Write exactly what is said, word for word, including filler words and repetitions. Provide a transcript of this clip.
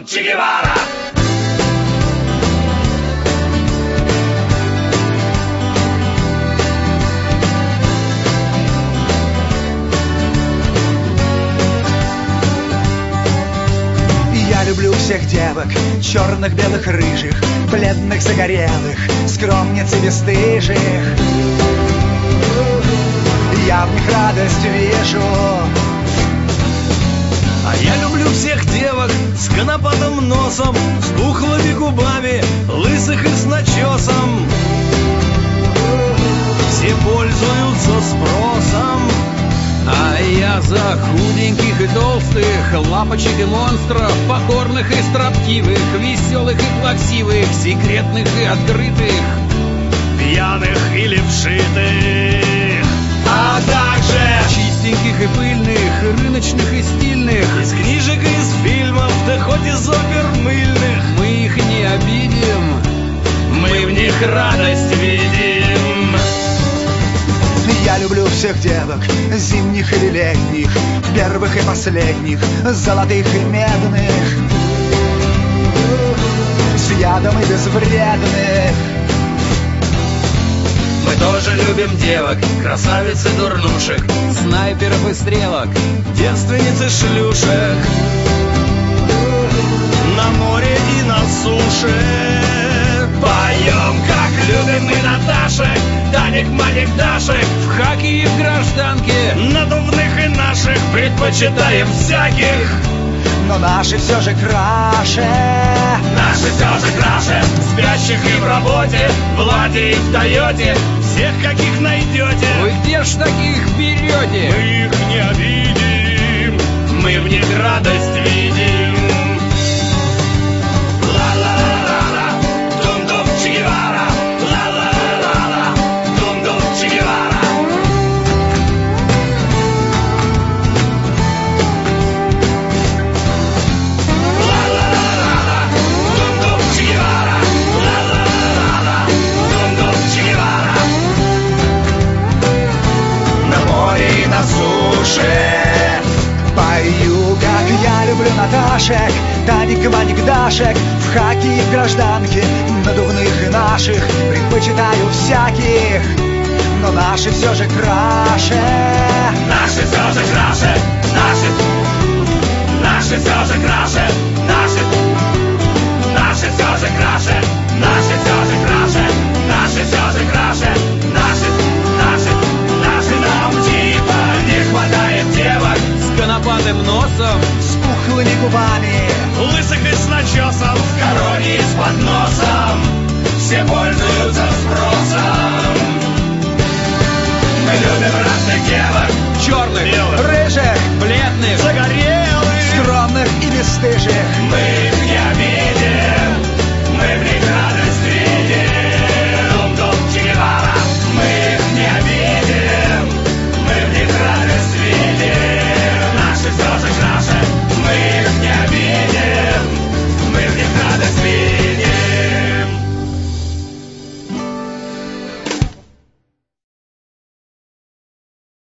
Тундум Че Гевара. Я люблю всех девок, черных, белых, рыжих, бледных, загорелых, скромниц и бесстыжих. Я в них радость вижу. А я люблю всех девок с конопатым носом, с пухлыми губами, лысых и с начесом. Все пользуются спросом. А я за худеньких и толстых, лапочек и монстров, покорных и строптивых, веселых и плаксивых, секретных и открытых, пьяных или вшитых, а также чистеньких и пыльных, рыночных и стильных, из книжек и из фильмов, да хоть из опер мыльных. Мы их не обидим, мы в них радость видим. Я люблю всех девок, зимних или летних, первых и последних, золотых и медных, с ядом и безвредных. Мы тоже любим девок, красавиц и дурнушек, снайперов и стрелок, девственниц и шлюшек, на море и на суше. Поем, как любим мы Наташек, Таник, Маник, Дашек, в хаке и в гражданке, надувных и наших предпочитаем всяких. Но наши все же краше, наши все же краше, спящих и в работе, в Ладе и в Тойоте, всех каких найдете. Вы где ж таких берете? Мы их не обидим, мы в них радость видим. Пою, как я люблю Наташек, Таник, Маник, Дашек, в хаке и в гражданке, надувных и наших предпочитаю всяких. Но наши все же краше, наши все же краше, наши, наши все же краше, наши, наши все же краше, наши все же краше, наши все же краше, наши, наши, наши нам типа не хватает девок с конопатым носом, с пухлыми губами, лысых и с начесом, в короне и с подносом, все пользуются спросом. Мы любим разных девок, черных, белых, рыжих, бледных, загорелых, скромных и бесстыжих.